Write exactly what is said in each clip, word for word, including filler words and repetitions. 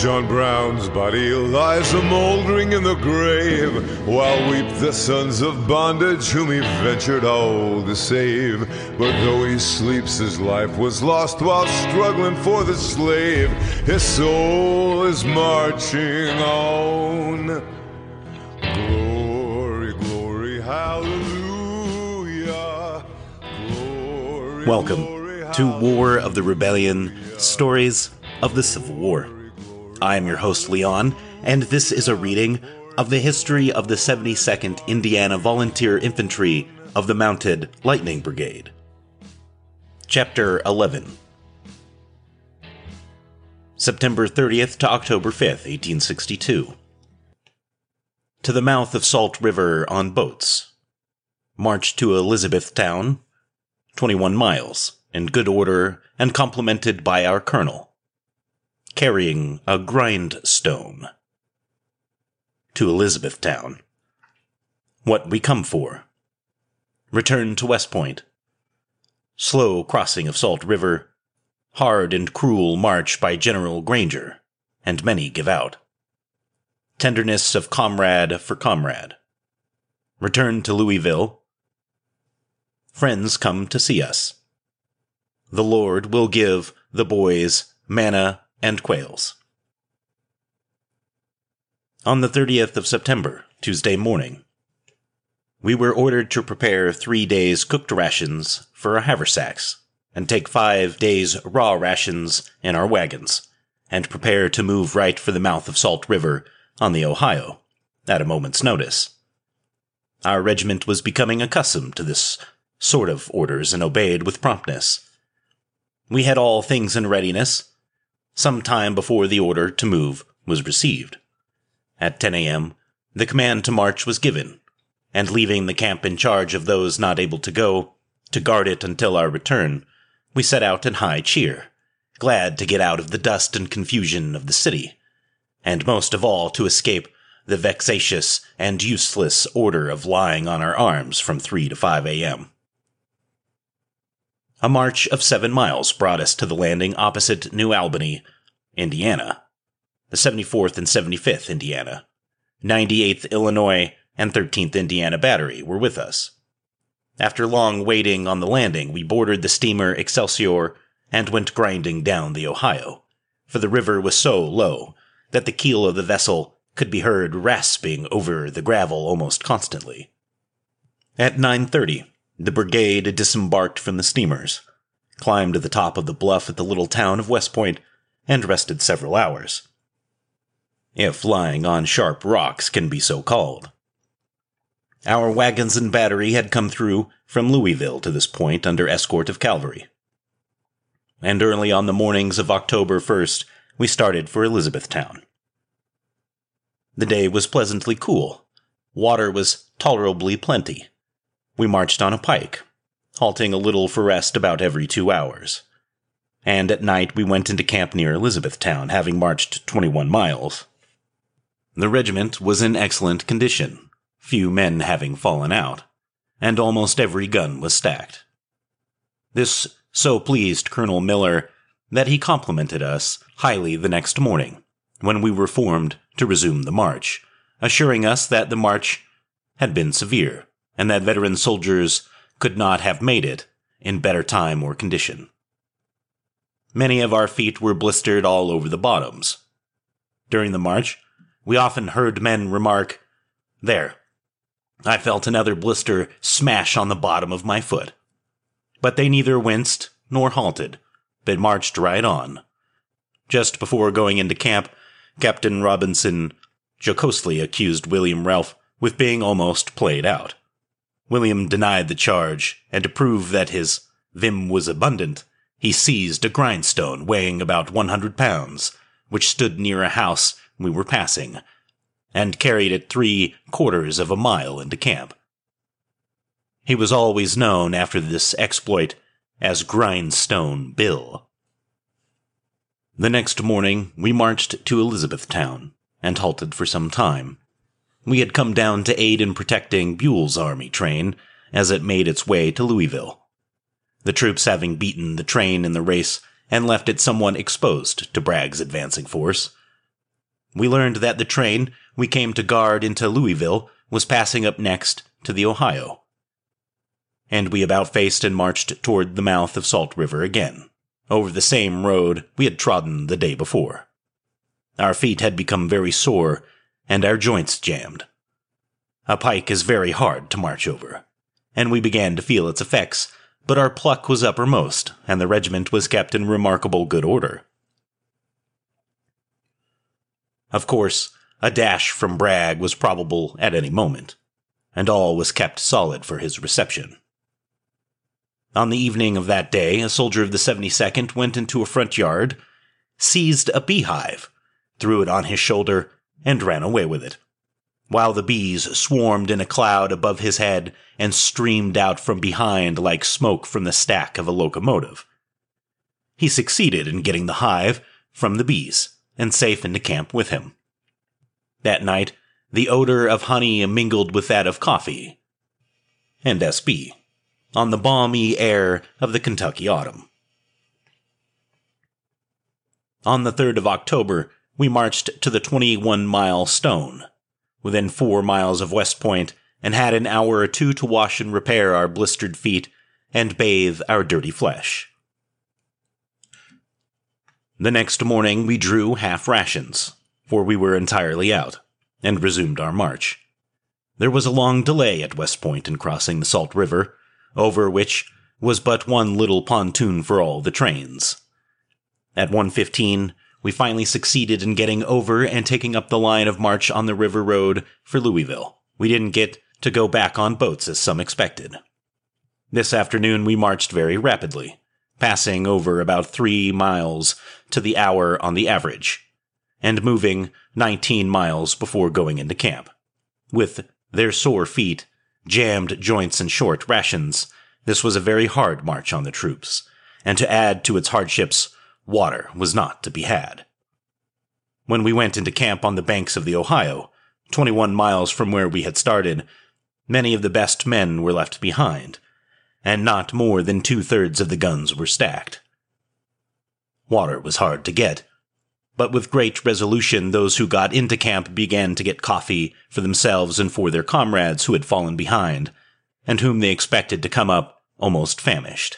John Brown's body lies a-mouldering in the grave, while weep the sons of bondage whom he ventured all to save. But though he sleeps, his life was lost while struggling for the slave. His soul is marching on. Glory, glory, hallelujah. Glory, Welcome glory, to War of the Rebellion, Stories of the Civil War. I am your host, Leon, and this is a reading of the history of the seventy-second Indiana Volunteer Infantry of the Mounted Lightning Brigade. Chapter eleven. September thirtieth to October fifth, eighteen sixty-two. To the mouth of Salt River on boats. March to Elizabethtown, twenty-one miles, in good order and complimented by our colonel. Carrying a grindstone. To Elizabethtown. What we come for. Return to West Point. Slow crossing of Salt River. Hard and cruel march by General Granger, and many give out. Tenderness of comrade for comrade. Return to Louisville. Friends come to see us. The Lord will give the boys manna and quails. On the thirtieth of September, Tuesday morning, we were ordered to prepare three days' cooked rations for our haversacks, and take five days' raw rations in our wagons, and prepare to move right for the mouth of Salt River on the Ohio, at a moment's notice. Our regiment was becoming accustomed to this sort of orders and obeyed with promptness. We had all things in readiness, some time before the order to move was received. At ten a.m., the command to march was given, and leaving the camp in charge of those not able to go, to guard it until our return, we set out in high cheer, glad to get out of the dust and confusion of the city, and most of all to escape the vexatious and useless order of lying on our arms from three to five a.m. A march of seven miles brought us to the landing opposite New Albany, Indiana, the seventy-fourth and seventy-fifth Indiana, ninety-eighth Illinois, and thirteenth Indiana Battery were with us. After long waiting on the landing, we boarded the steamer Excelsior and went grinding down the Ohio, for the river was so low that the keel of the vessel could be heard rasping over the gravel almost constantly. At nine thirty, the brigade disembarked from the steamers, climbed to the top of the bluff at the little town of West Point, and rested several hours, if lying on sharp rocks can be so called. Our wagons and battery had come through from Louisville to this point under escort of cavalry. And early on the mornings of October first, we started for Elizabethtown. The day was pleasantly cool. Water was tolerably plenty. We marched on a pike, halting a little for rest about every two hours. And at night we went into camp near Elizabethtown, having marched twenty-one miles. The regiment was in excellent condition, few men having fallen out, and almost every gun was stacked. This so pleased Colonel Miller that he complimented us highly the next morning, when we were formed to resume the march, assuring us that the march had been severe, and that veteran soldiers could not have made it in better time or condition. Many of our feet were blistered all over the bottoms. During the march, we often heard men remark, "There, I felt another blister smash on the bottom of my foot." But they neither winced nor halted, but marched right on. Just before going into camp, Captain Robinson jocosely accused William Ralph with being almost played out. William denied the charge, and to prove that his vim was abundant, he seized a grindstone weighing about one hundred pounds, which stood near a house we were passing, and carried it three quarters of a mile into camp. He was always known after this exploit as Grindstone Bill. The next morning we marched to Elizabethtown, and halted for some time. We had come down to aid in protecting Buell's army train as it made its way to Louisville, the troops having beaten the train in the race and left it somewhat exposed to Bragg's advancing force, we learned that the train we came to guard into Louisville was passing up next to the Ohio. And we about faced and marched toward the mouth of Salt River again, over the same road we had trodden the day before. Our feet had become very sore, and our joints jammed. A pike is very hard to march over, and we began to feel its effects, but our pluck was uppermost, and the regiment was kept in remarkable good order. Of course, a dash from Bragg was probable at any moment, and all was kept solid for his reception. On the evening of that day, a soldier of the seventy-second went into a front yard, seized a beehive, threw it on his shoulder, and ran away with it, while the bees swarmed in a cloud above his head and streamed out from behind like smoke from the stack of a locomotive. He succeeded in getting the hive from the bees and safe into camp with him. That night, the odor of honey mingled with that of coffee and S B on the balmy air of the Kentucky autumn. On the third of October, we marched to the twenty-one mile Stone, within four miles of West Point, and had an hour or two to wash and repair our blistered feet and bathe our dirty flesh. The next morning we drew half rations, for we were entirely out, and resumed our march. There was a long delay at West Point in crossing the Salt River, over which was but one little pontoon for all the trains. At one fifteen, we finally succeeded in getting over and taking up the line of march on the river road for Louisville. We didn't get to go back on boats as some expected. This afternoon we marched very rapidly, passing over about three miles to the hour on the average, and moving nineteen miles before going into camp. With their sore feet, jammed joints and short rations, this was a very hard march on the troops, and to add to its hardships, water was not to be had. When we went into camp on the banks of the Ohio, twenty-one miles from where we had started, many of the best men were left behind, and not more than two-thirds of the guns were stacked. Water was hard to get, but with great resolution those who got into camp began to get coffee for themselves and for their comrades who had fallen behind, and whom they expected to come up almost famished.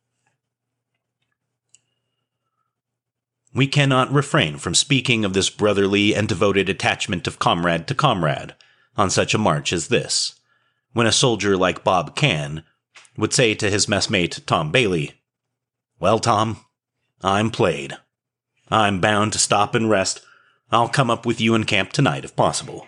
We cannot refrain from speaking of this brotherly and devoted attachment of comrade to comrade on such a march as this, when a soldier like Bob Cann would say to his messmate Tom Bailey, "Well, Tom, I'm played. I'm bound to stop and rest. I'll come up with you in camp tonight if possible."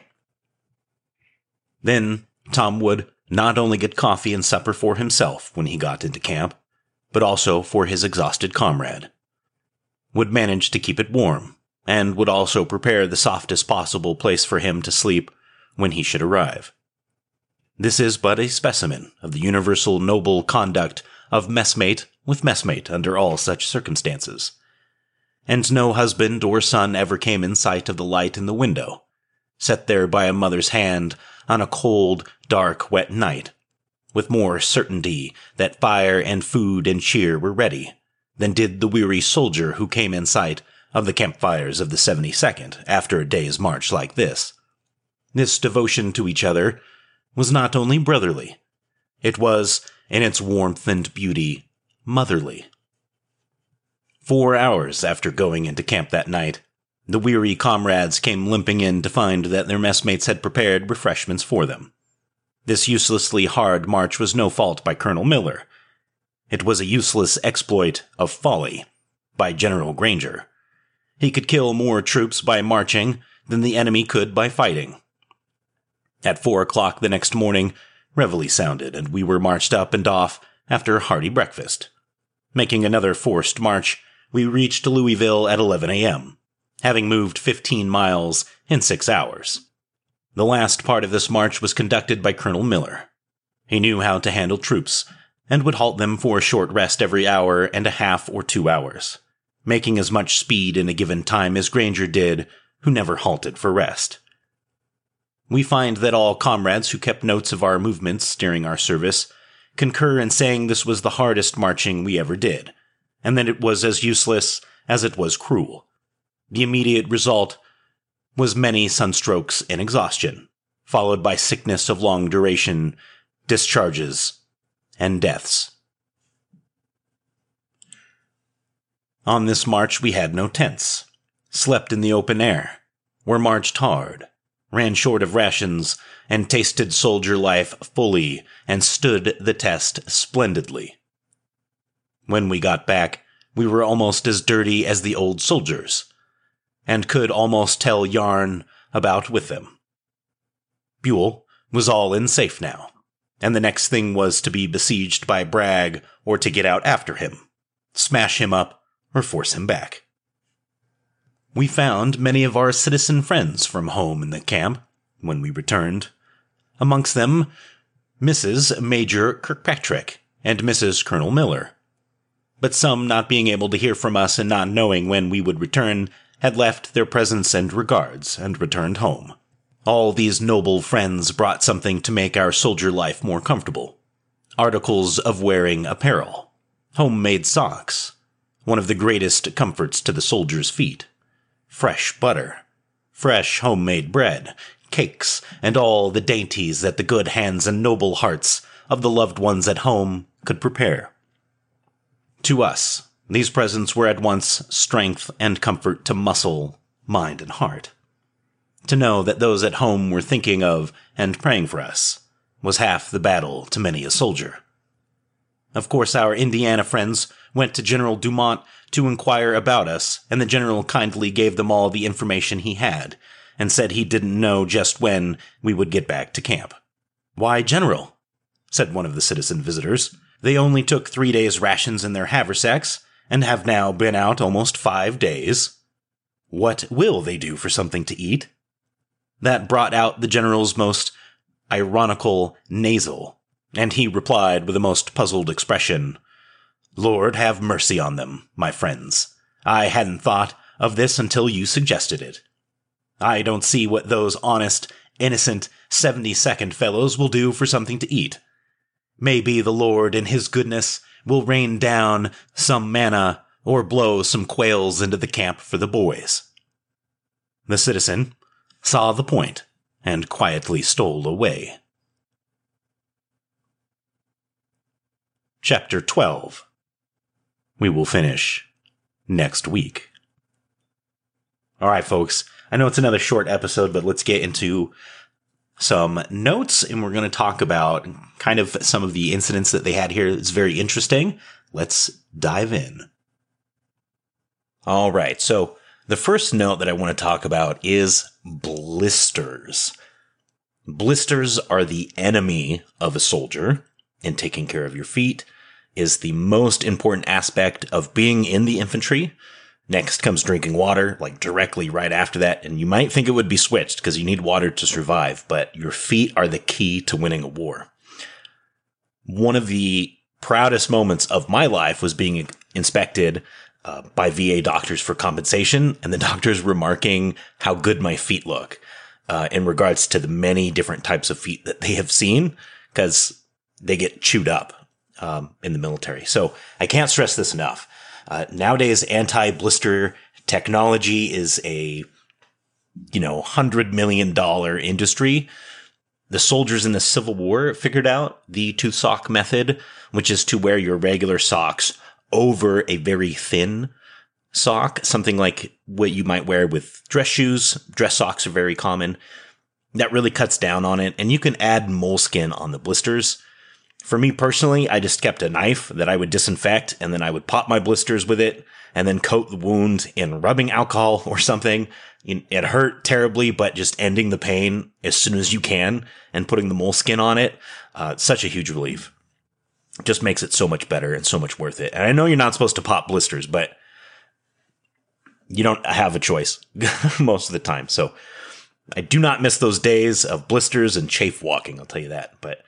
Then Tom would not only get coffee and supper for himself when he got into camp, but also for his exhausted comrade, would manage to keep it warm, and would also prepare the softest possible place for him to sleep when he should arrive. This is but a specimen of the universal noble conduct of messmate with messmate under all such circumstances. And no husband or son ever came in sight of the light in the window, set there by a mother's hand on a cold, dark, wet night, with more certainty that fire and food and cheer were ready, than did the weary soldier who came in sight of the campfires of the seventy-second after a day's march like this. This devotion to each other was not only brotherly, it was, in its warmth and beauty, motherly. Four hours after going into camp that night, the weary comrades came limping in to find that their messmates had prepared refreshments for them. This uselessly hard march was no fault by Colonel Miller. It was a useless exploit of folly by General Granger. He could kill more troops by marching than the enemy could by fighting. At four o'clock the next morning, reveille sounded, and we were marched up and off after a hearty breakfast. Making another forced march, we reached Louisville at eleven a.m., having moved fifteen miles in six hours. The last part of this march was conducted by Colonel Miller. He knew how to handle troops, and would halt them for a short rest every hour and a half or two hours, making as much speed in a given time as Granger did, who never halted for rest. We find that all comrades who kept notes of our movements during our service concur in saying this was the hardest marching we ever did, and that it was as useless as it was cruel. The immediate result was many sunstrokes and exhaustion, followed by sickness of long duration, discharges, and deaths. On this march we had no tents, slept in the open air, were marched hard, ran short of rations, and tasted soldier life fully and stood the test splendidly. When we got back, we were almost as dirty as the old soldiers, and could almost tell yarn about with them. Buell was all in safe now, and the next thing was to be besieged by Bragg or to get out after him, smash him up, or force him back. We found many of our citizen friends from home in the camp when we returned, amongst them Missus Major Kirkpatrick and Missus Colonel Miller. But some, not being able to hear from us and not knowing when we would return, had left their presents and regards and returned home. All these noble friends brought something to make our soldier life more comfortable. Articles of wearing apparel, homemade socks, one of the greatest comforts to the soldier's feet, fresh butter, fresh homemade bread, cakes, and all the dainties that the good hands and noble hearts of the loved ones at home could prepare. To us, these presents were at once strength and comfort to muscle, mind, and heart. To know that those at home were thinking of and praying for us was half the battle to many a soldier. Of course, our Indiana friends went to General Dumont to inquire about us, and the general kindly gave them all the information he had, and said he didn't know just when we would get back to camp. "Why, General," said one of the citizen visitors, "they only took three days' rations in their haversacks, and have now been out almost five days. What will they do for something to eat?" That brought out the general's most ironical nasal, and he replied with a most puzzled expression, "Lord have mercy on them, my friends. I hadn't thought of this until you suggested it. I don't see what those honest, innocent, seventy-second fellows will do for something to eat. Maybe the Lord in his goodness will rain down some manna or blow some quails into the camp for the boys." The citizen saw the point and quietly stole away. Chapter twelve. We will finish next week. All right, folks. I know it's another short episode, but let's get into some notes, and we're going to talk about kind of some of the incidents that they had here. It's very interesting. Let's dive in. All right. So the first note that I want to talk about is blisters. Blisters are the enemy of a soldier, and taking care of your feet is the most important aspect of being in the infantry. Next comes drinking water, like directly right after that. And you might think it would be switched because you need water to survive, but your feet are the key to winning a war. One of the proudest moments of my life was being inspected uh, by V A doctors for compensation, and the doctors remarking how good my feet look uh, in regards to the many different types of feet that they have seen, because they get chewed up um, in the military. So I can't stress this enough. Uh, nowadays, anti-blister technology is a, you know, hundred million dollar industry. The soldiers in the Civil War figured out the two sock method, which is to wear your regular socks over a very thin sock, something like what you might wear with dress shoes. Dress socks are very common. That really cuts down on it, and you can add moleskin on the blisters. For me personally, I just kept a knife that I would disinfect, and then I would pop my blisters with it and then coat the wound in rubbing alcohol or something. It hurt terribly, but just ending the pain as soon as you can and putting the moleskin on it, uh, such a huge relief. It just makes it so much better and so much worth it. And I know you're not supposed to pop blisters, but you don't have a choice most of the time. So I do not miss those days of blisters and chafe walking, I'll tell you that. But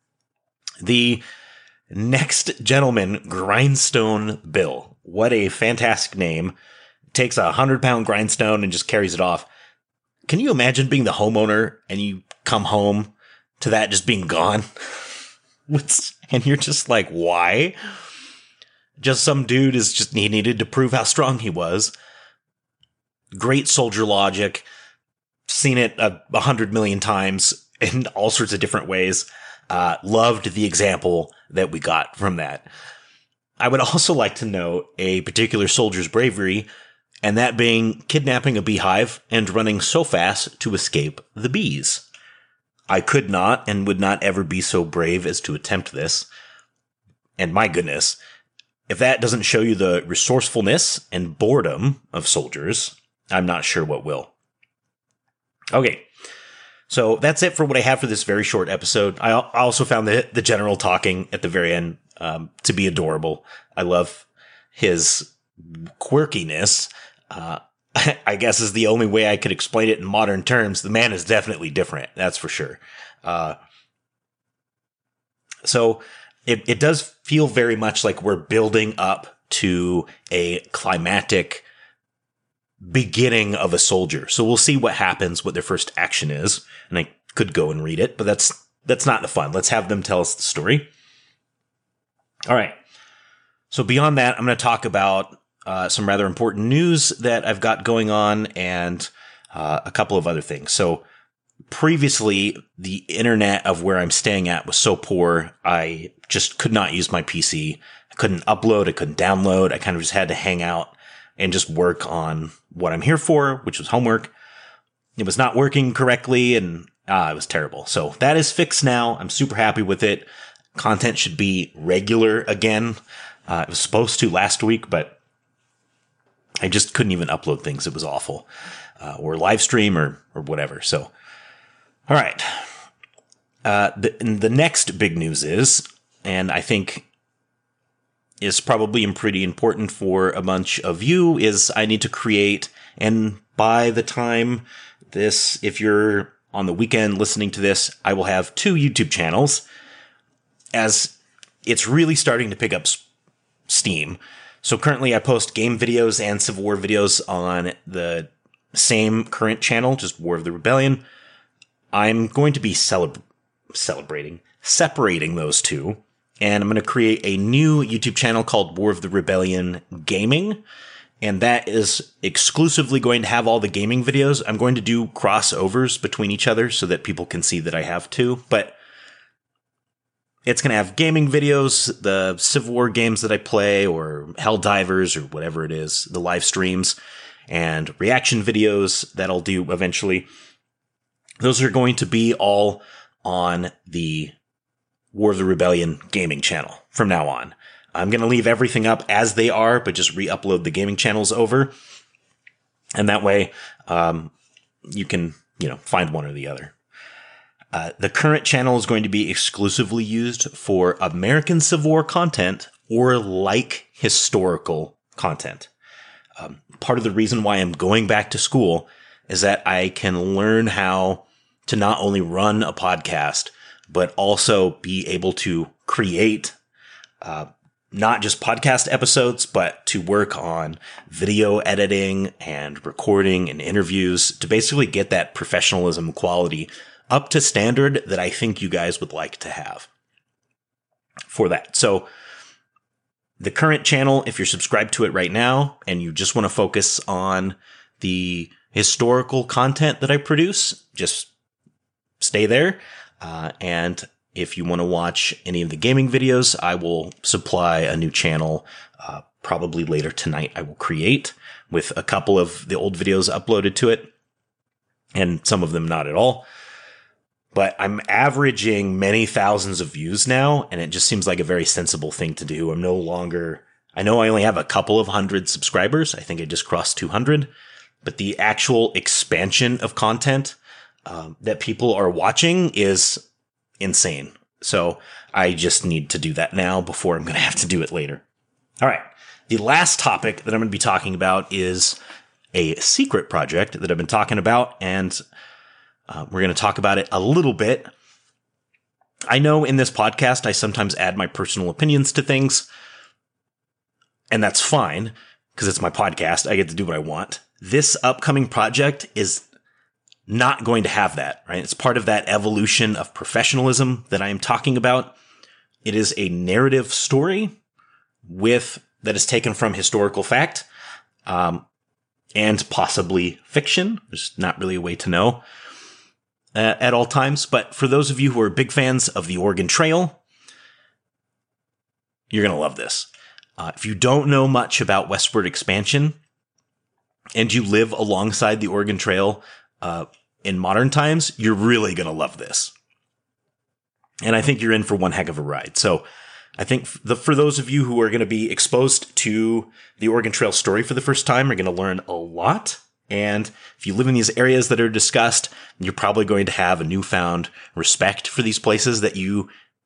the next gentleman, Grindstone Bill. What a fantastic name. Takes a hundred pound grindstone and just carries it off. Can you imagine being the homeowner and you come home to that just being gone? And you're just like, why? Just some dude is just, he needed to prove how strong he was. Great soldier logic. seen it a, a hundred million times in all sorts of different ways. Uh, loved the example that we got from that. I would also like to note a particular soldier's bravery, and that being kidnapping a beehive and running so fast to escape the bees. I could not and would not ever be so brave as to attempt this. And my goodness, if that doesn't show you the resourcefulness and boredom of soldiers, I'm not sure what will. Okay, so that's it for what I have for this very short episode. I also found the, the general talking at the very end um, to be adorable. I love his quirkiness. Uh, I guess is the only way I could explain it in modern terms. The man is definitely different, that's for sure. Uh, so it, it does feel very much like we're building up to a climactic beginning of a soldier. So we'll see what happens, what their first action is. And I could go and read it, but that's that's not the fun. Let's have them tell us the story. All right. So beyond that, I'm going to talk about uh, some rather important news that I've got going on and uh, a couple of other things. So previously, the internet of where I'm staying at was so poor, I just could not use my P C. I couldn't upload. I couldn't download. I kind of just had to hang out and just work on what I'm here for, which was homework. It was not working correctly, and uh, it was terrible. So that is fixed now. I'm super happy with it. Content should be regular again. Uh, it was supposed to last week, but I just couldn't even upload things. It was awful. Uh, or live stream or, or whatever. So, all right. Uh, the, the next big news is, and I think is probably pretty important for a bunch of you, is I need to create, and by the time this, if you're on the weekend listening to this, I will have two YouTube channels, as it's really starting to pick up steam. So currently I post game videos and Civil War videos on the same current channel, just War of the Rebellion. I'm going to be celeb- celebrating, separating those two. And I'm going to create a new YouTube channel called War of the Rebellion Gaming. And that is exclusively going to have all the gaming videos. I'm going to do crossovers between each other so that people can see that I have two. But it's going to have gaming videos, the Civil War games that I play, or Helldivers, or whatever it is, the live streams, and reaction videos that I'll do eventually. Those are going to be all on the War of the Rebellion gaming channel from now on. I'm going to leave everything up as they are, but just re-upload the gaming channels over. And that way, um, you can, you know, find one or the other. Uh, the current channel is going to be exclusively used for American Civil War content or like historical content. Um, part of the reason why I'm going back to school is that I can learn how to not only run a podcast, but also be able to create uh, not just podcast episodes, but to work on video editing and recording and interviews to basically get that professionalism quality up to standard that I think you guys would like to have for that. So the current channel, if you're subscribed to it right now and you just want to focus on the historical content that I produce, just stay there. Uh, and if you want to watch any of the gaming videos, I will supply a new channel uh, probably later tonight. I will create with a couple of the old videos uploaded to it and some of them not at all. But I'm averaging many thousands of views now, and it just seems like a very sensible thing to do. I'm no longer, I know I only have a couple of hundred subscribers. I think I just crossed two hundred, but the actual expansion of content um, that people are watching is insane. So I just need to do that now before I'm going to have to do it later. All right. The last topic that I'm going to be talking about is a secret project that I've been talking about, and Uh, we're going to talk about it a little bit. I know in this podcast, I sometimes add my personal opinions to things, and that's fine because it's my podcast. I get to do what I want. This upcoming project is not going to have that, right? It's part of that evolution of professionalism that I am talking about. It is a narrative story with that is taken from historical fact. Um, and possibly fiction. There's not really a way to know uh, at all times. But for those of you who are big fans of the Oregon Trail, you're going to love this. Uh, if you don't know much about westward expansion and you live alongside the Oregon Trail uh, in modern times, you're really going to love this. And I think you're in for one heck of a ride. So I think the, for those of you who are going to be exposed to the Oregon Trail story for the first time, are going to learn a lot. And if you live in these areas that are discussed, you're probably going to have a newfound respect for these places that you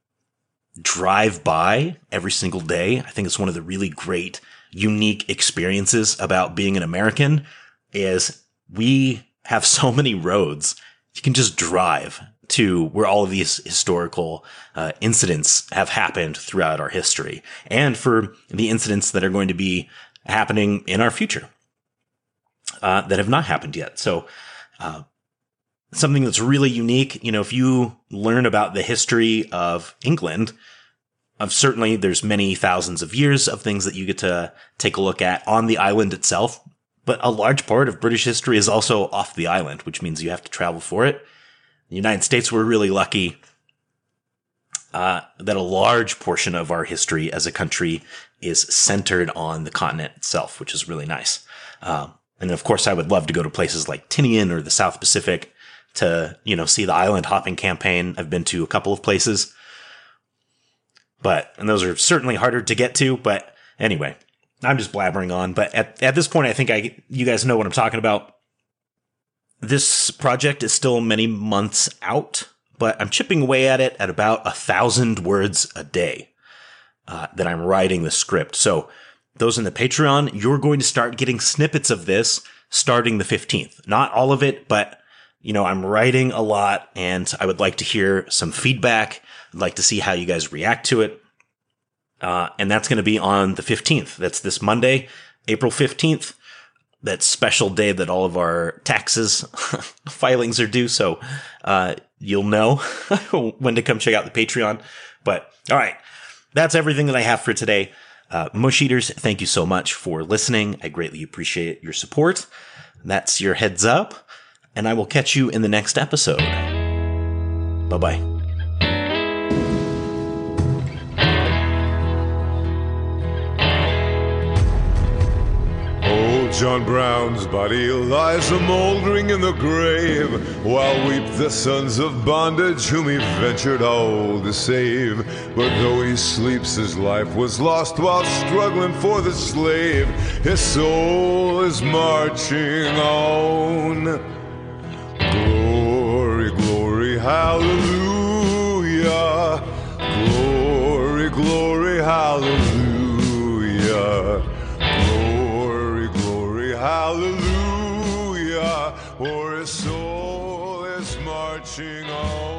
drive by every single day. I think it's one of the really great, unique experiences about being an American is we have so many roads. You can just drive to where all of these historical uh, incidents have happened throughout our history, and for the incidents that are going to be happening in our future uh, that have not happened yet. So uh, something that's really unique, you know, if you learn about the history of England, of certainly there's many thousands of years of things that you get to take a look at on the island itself, but a large part of British history is also off the island, which means you have to travel for it. The United States, we're really lucky uh, that a large portion of our history as a country is centered on the continent itself, which is really nice. Um, and of course, I would love to go to places like Tinian or the South Pacific to, you know, see the island hopping campaign. I've been to a couple of places, but, and those are certainly harder to get to. But anyway, I'm just blabbering on. But at, at this point, I think I, you guys know what I'm talking about. This project is still many months out, but I'm chipping away at it at about a thousand words a day uh, that I'm writing the script. So those in the Patreon, you're going to start getting snippets of this starting the fifteenth. Not all of it, but, you know, I'm writing a lot and I would like to hear some feedback. I'd like to see how you guys react to it. Uh, and that's going to be on the fifteenth. That's this Monday, April fifteenth. That special day that all of our taxes filings are due. So, uh, you'll know when to come check out the Patreon. But all right, that's everything that I have for today. Uh, Mush Eaters, thank you so much for listening. I greatly appreciate your support. That's your heads up, and I will catch you in the next episode. Bye-bye. John Brown's body lies a-mouldering in the grave, while weep the sons of bondage whom he ventured all to save. But though he sleeps, his life was lost while struggling for the slave. His soul is marching on. Glory, glory, hallelujah. Glory, glory, hallelujah. Hallelujah, for his soul is marching on.